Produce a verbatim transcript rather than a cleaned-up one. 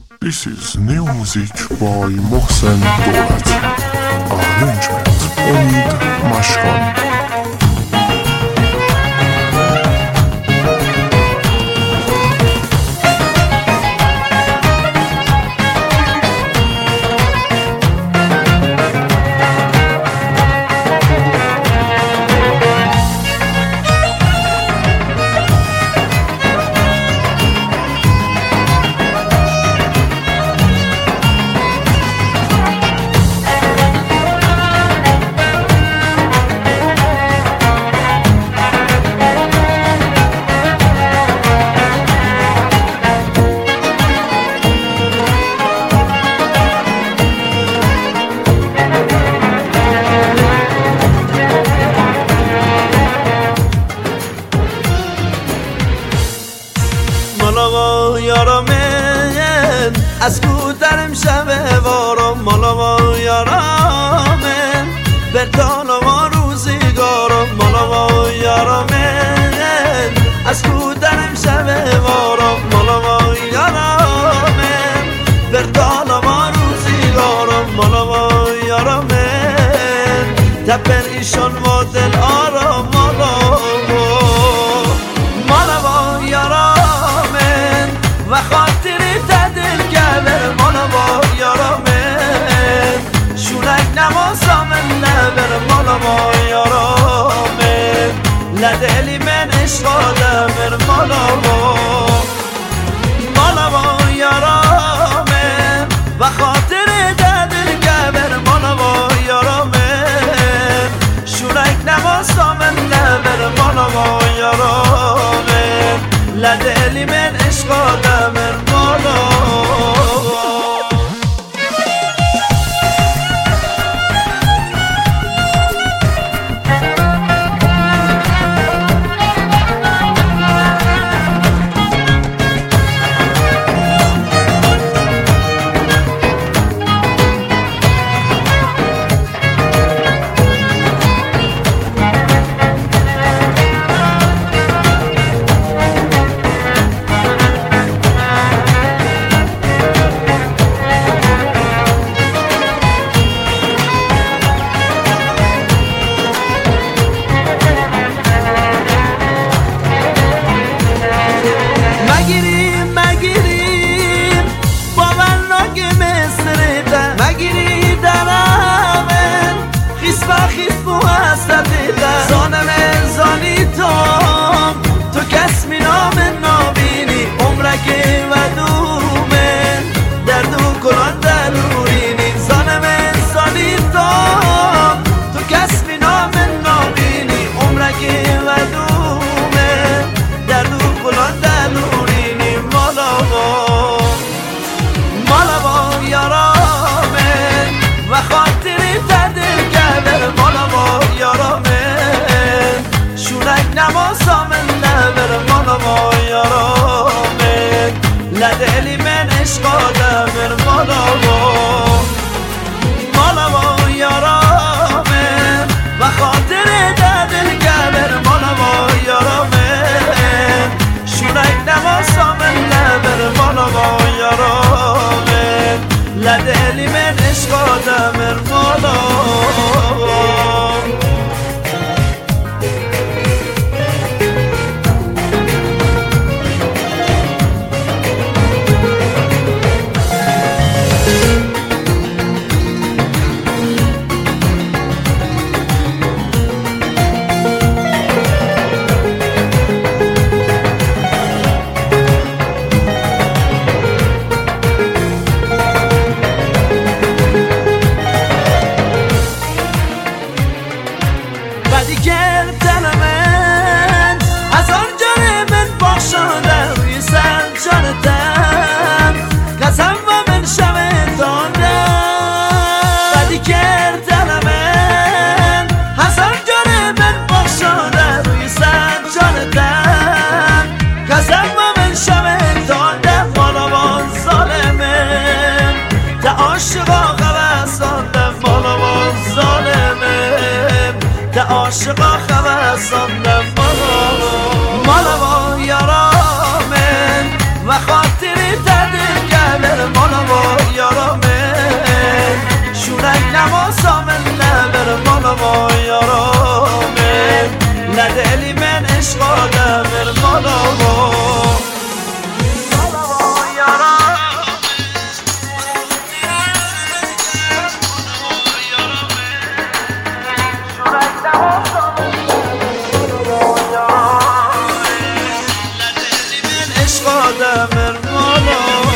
This is new music by محسن دولت. Arrangement امید مشکان. مالا یارامن از کودرم شب وارم مالا یارامن بردالا ما روزگارم مالا یارامن از کودرم شب وارم مالا یارامن بردالا ما روزگارم مالا یارامن تپر ایشان و دل آرام مالا مالا یارامن و خاطری تدل گبر مالا با یارامن شونک نمازامن نبر مالا با یارامن لدلی من اشغالمر مالا با مالا با یارامن و خاطری تدل گبر مالا با یارامن شونک نمازامن نبر مالا با یارامن لدلی من اشغالمر مالا زانم زانی تام تو کس می نام نابینی عمرک و دومن در دو کلان درورینی زانم زانی تام تو کس می نام نابینی عمرک و دومن در دو کلان درورینی مالا با مالا با یارامن و خاطری تدل گبر مالا با یارامن نمازامن نبر مالا با یارامن لدلی من اشغالمر مالا با مالا با یارامن و خاطر دل گبر مالا با یارامن شونک نمازامن نبر مالا با یارامن لدلی من اشغالمر مالا دیگر دل من از آن جان من بخشاده روی سر جانتم قسم و من شب دادم و دیگر دل من از آن جان من بخشاده روی سر جانتم قسم و من شب دادم مالا با ظالمم تا عاشقا خوستاندم مالا با ظالمم تا عاشقا خوستاندم مالا با یارامن و خاطری تدل گلر لدلی من عشق آدم مالا عشق آدم مالا